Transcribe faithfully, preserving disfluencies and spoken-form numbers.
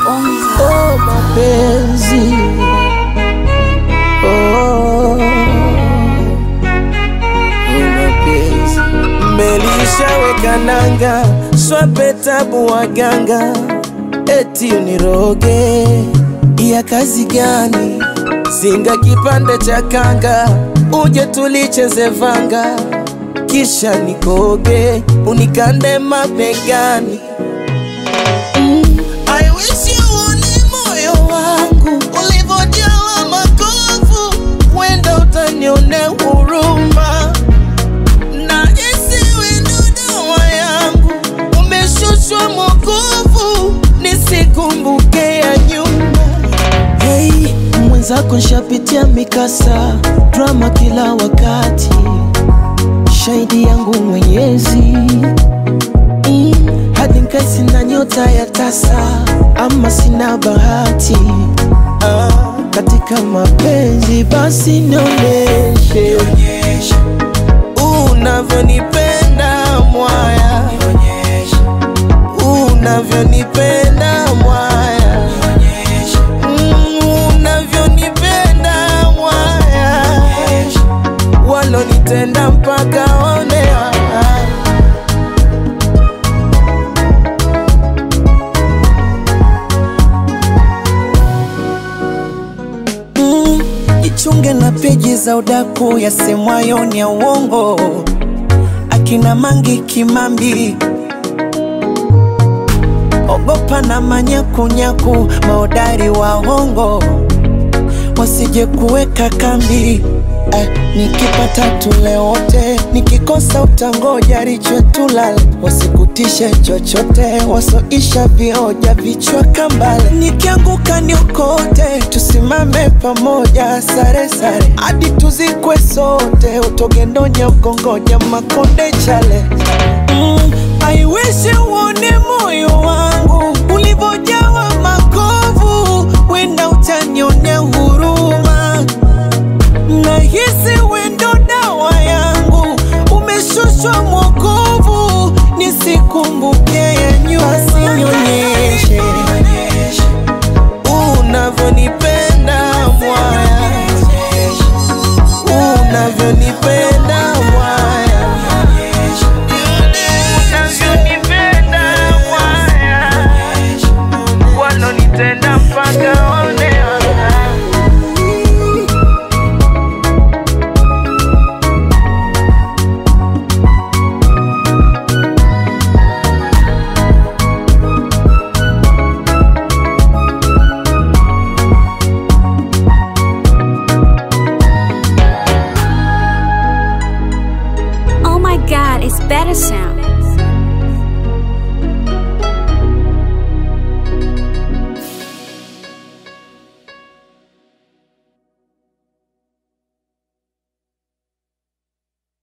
Oh mapenzi, oh, oh mapenzi. Melishaweka nanga, swape tabu waganga, eti uniroge. Ya kazi gani? Singa kipande cha kanga, uje tulicheze vanga, kisha nikoge, unikande mabegani. mm. I wish you uone moyo wangu ulivyojawa makovu, wenda utanione huruma. Na isiwe ndo dawa yangu, umeshushwa mwokovu, nisikumbuke ya nyuma. Hey, mwenzako nshapitia mikasa, drama kila wakati, shahidi yangu Mwenyezi. mm. Hadi nkai sina nyota ya tasa, ama sina bahati ah, katika mapenzi basi nionyeshe unavyonipenda mwaya, unavyonipenda mwaya, mm, unavyonipenda mwaya, walonitenda mpaka onea. mm, Ichunge na peji za udaku yasemwayo ni ya uongo, akina Mangi Kimambi. Ogopa na manyakunyaku, maodari wa hongo, wasije kuweka kambi. Eh, nikipata tule wote, nikikosa utangoja riche tulale, wasikutishe chochote, wasoisha vioja vichwa kambale. Nikianguka niokote, tusimame pamoja sare sare, hadi tuzikwe sote, utogendonya mkongoja makonde chale. mm, I wish uone moyo wangu ulivyojawa makovu, wenda utanione huruma. Nahisi wendo dawa yangu, umeshushwa mwokovu, nisikumbuke ya nyuma. Nionyeshe unavyonipenda mwaya, unavyonipenda mwaya, unavyonipenda mwaya, walonitenda mpaka onea. Oh my God, it's better sound.